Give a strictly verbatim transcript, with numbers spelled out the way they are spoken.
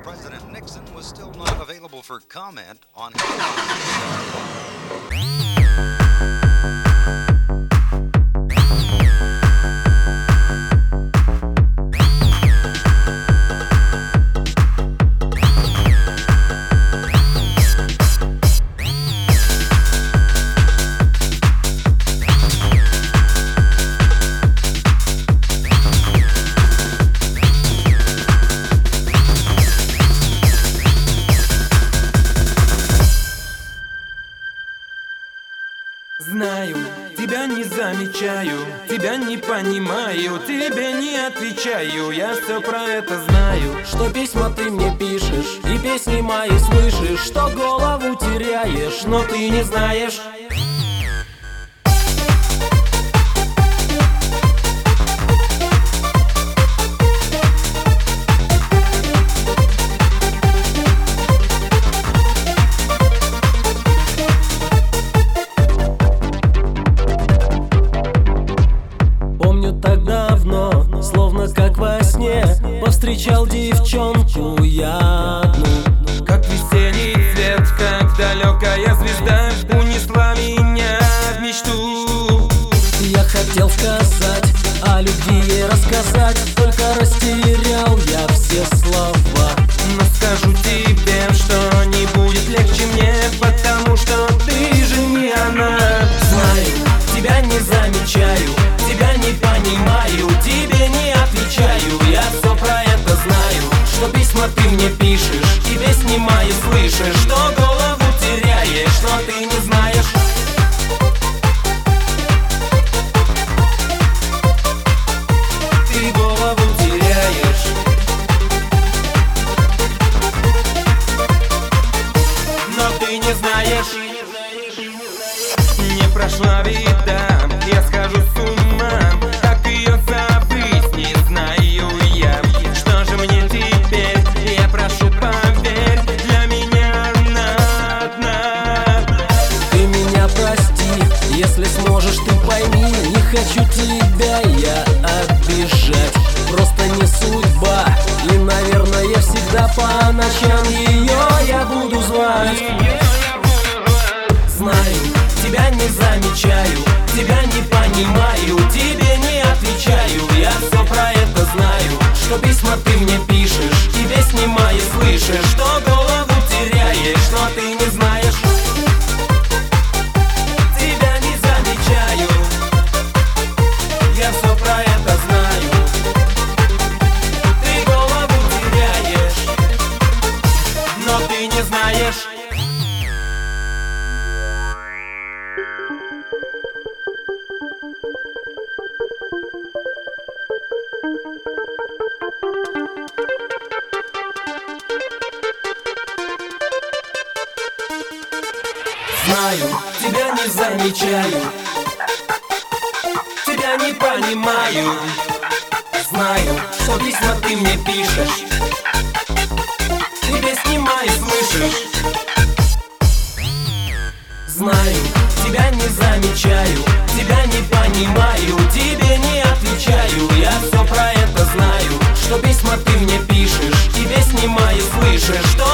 President Nixon was still not available for comment on his Знаю, тебя не замечаю, тебя не понимаю, тебе не отвечаю, я все про это знаю. Что письма ты мне пишешь, и песни мои слышишь, что голову теряешь, но ты не знаешь. Словно как во сне повстречал девчонку я одну. Как весенний цвет, как далекая звезда унесла меня в мечту. Я хотел сказать, о любви ей рассказать, только растерял я все слова. Но скажу тебе, что не будет легче мне, потому что ты же не она. Знаю, тебя не замечаю, тебя не понимаю, тебе не отвечаю, я все про это знаю. Что письма ты мне пишешь, и песни мои слышишь, что голову теряешь, но ты не знаешь. Ты голову теряешь, но ты не знаешь. Не прошла беда, я схожу с ума, как ее забыть не знаю я. Что же мне теперь, я прошу поверь, для меня она одна. Ты меня прости, если сможешь, ты пойми, не хочу тебя я обижать, просто не судьба. И, наверное, всегда по ночам ее я буду звать. Знаю, тебя не замечаю, тебя не понимаю, тебе не отвечаю, я все про это знаю. Что письма ты мне пишешь, и песни мои слышишь, что голову теряешь, но ты не знаешь. Тебя не замечаю, я все про это знаю. Ты голову теряешь, но ты не знаешь. Знаю, тебя не замечаю, тебя не понимаю. Знаю, что письма ты мне пишешь, и песни мои слышишь. Знаю, тебя не замечаю, тебя не понимаю, тебе не отвечаю, я все про это знаю. Что письма ты мне пишешь, и песни мои слышишь, что